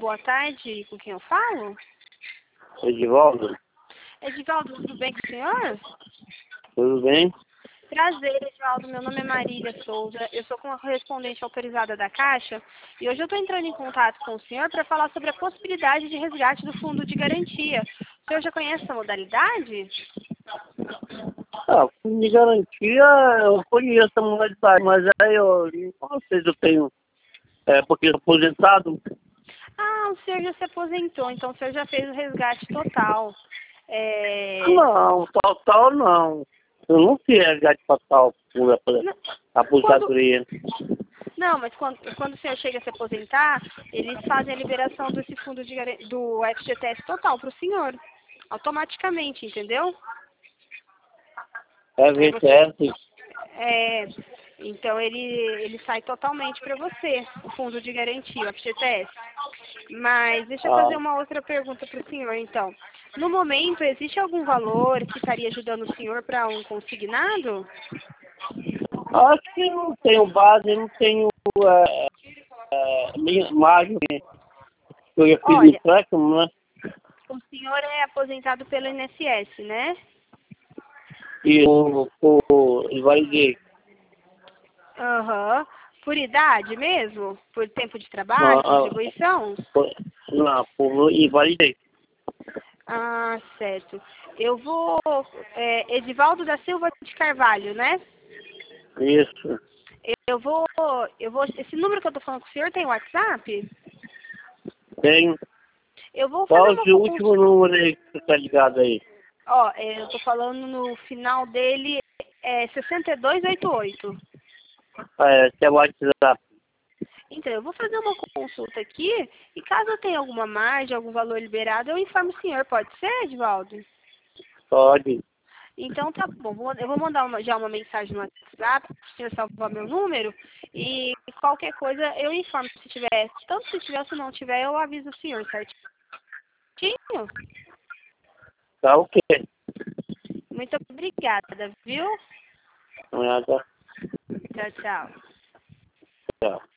boa tarde. Com quem eu falo? Edivaldo, Edivaldo, tudo bem com o senhor? tudo bem? Prazer, Edivaldo. Meu nome é Marília Souza. Eu sou uma correspondente autorizada da Caixa e hoje eu estou entrando em contato com o senhor para falar sobre a possibilidade de resgate do fundo de garantia. O senhor já conhece essa modalidade? Fundo de garantia eu conheço a modalidade, mas aí eu não sei se eu tenho, porque eu sou aposentado. Ah, o senhor já se aposentou, então o senhor já fez o resgate total. Não, total não. Eu não fiz resgate total por Não, aposentadoria. não, mas quando o senhor chega a se aposentar, eles fazem a liberação desse fundo do FGTS total para o senhor, automaticamente, entendeu? É Aí você, VTS. é, então ele sai totalmente para você, o fundo de garantia, o FGTS. Mas deixa eu fazer uma outra pergunta para o senhor, então. No momento, existe algum valor que estaria ajudando o senhor para um consignado? Acho que não tenho base, não tenho margem. Eu já fiz Olha, empréstimo, né? o senhor é aposentado pelo INSS, né? E o invalidei. Aham. Por idade mesmo? Por tempo de Não, trabalho, contribuição? por invalidei. Ah, certo. Eu vou... Edivaldo da Silva de Carvalho, né? Isso. Eu vou... Esse número que eu tô falando com o senhor tem WhatsApp? Tem. Eu vou fazer Qual uma o último número aí que você tá ligado aí? Ó, eu tô falando no final dele, 6288. Que é o WhatsApp. Então, eu vou fazer uma consulta aqui e caso eu tenha alguma margem, algum valor liberado, eu informo o senhor. Pode ser, Edvaldo? Pode. Então, tá bom. Eu vou mandar já uma mensagem no WhatsApp, para o senhor salvar meu número e qualquer coisa eu informo se tiver. Tanto se tiver ou se não tiver, eu aviso o senhor, certinho? Tá ok. Muito obrigada, viu? Nada. Tchau, tchau. Tchau.